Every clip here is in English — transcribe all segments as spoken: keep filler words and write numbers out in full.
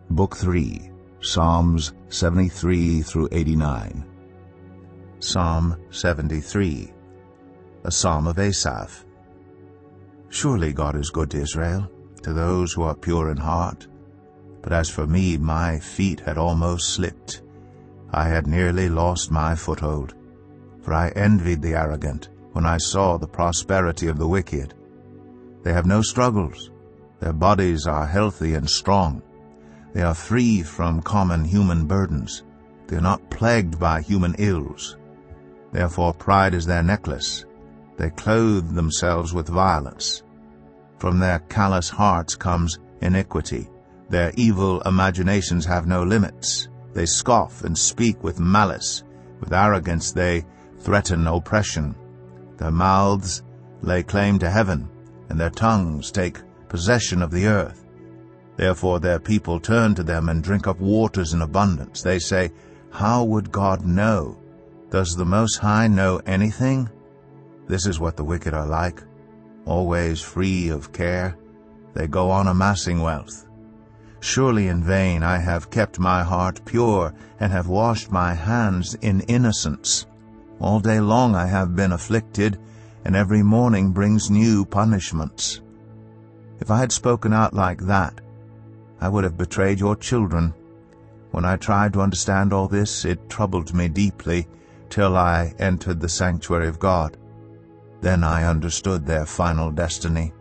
Book three, Psalms seventy-three through eighty-nine. Psalm seventy-three, a psalm of Asaph. Surely God is good to Israel, to those who are pure in heart. But as for me, my feet had almost slipped. I had nearly lost my foothold. For I envied the arrogant when I saw the prosperity of the wicked. They have no struggles. Their bodies are healthy and strong. They are free from common human burdens. They are not plagued by human ills. Therefore pride is their necklace. They clothe themselves with violence. From their callous hearts comes iniquity. Their evil imaginations have no limits. They scoff and speak with malice. With arrogance they threaten oppression. Their mouths lay claim to heaven, and their tongues take possession of the earth. Therefore their people turn to them and drink up waters in abundance. They say, "How would God know? Does the Most High know anything?" This is what the wicked are like, always free of care. They go on amassing wealth. Surely in vain I have kept my heart pure and have washed my hands in innocence. All day long I have been afflicted, and every morning brings new punishments. If I had spoken out like that, I would have betrayed your children. When I tried to understand all this, it troubled me deeply till I entered the sanctuary of God. Then I understood their final destiny.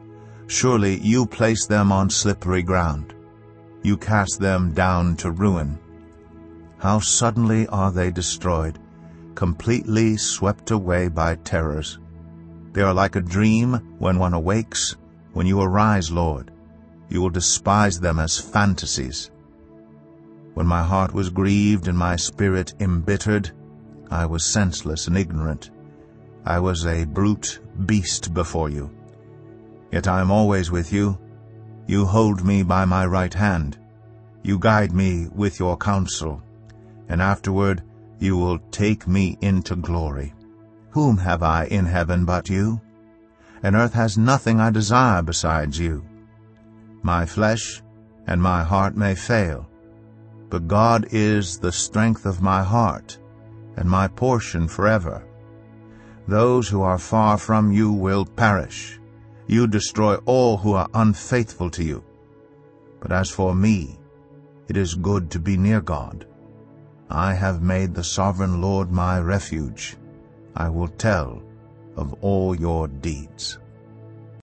Surely you place them on slippery ground. You cast them down to ruin. How suddenly are they destroyed, completely swept away by terrors. They are like a dream when one awakes. When you arise, Lord, you will despise them as fantasies. When my heart was grieved and my spirit embittered, I was senseless and ignorant. I was a brute beast before you. Yet I am always with you. You hold me by my right hand. You guide me with your counsel, and afterward you will take me into glory. Whom have I in heaven but you? And earth has nothing I desire besides you. My flesh and my heart may fail, but God is the strength of my heart and my portion forever. Those who are far from you will perish. You destroy all who are unfaithful to you. But as for me, it is good to be near God. I have made the sovereign Lord my refuge. I will tell of all your deeds.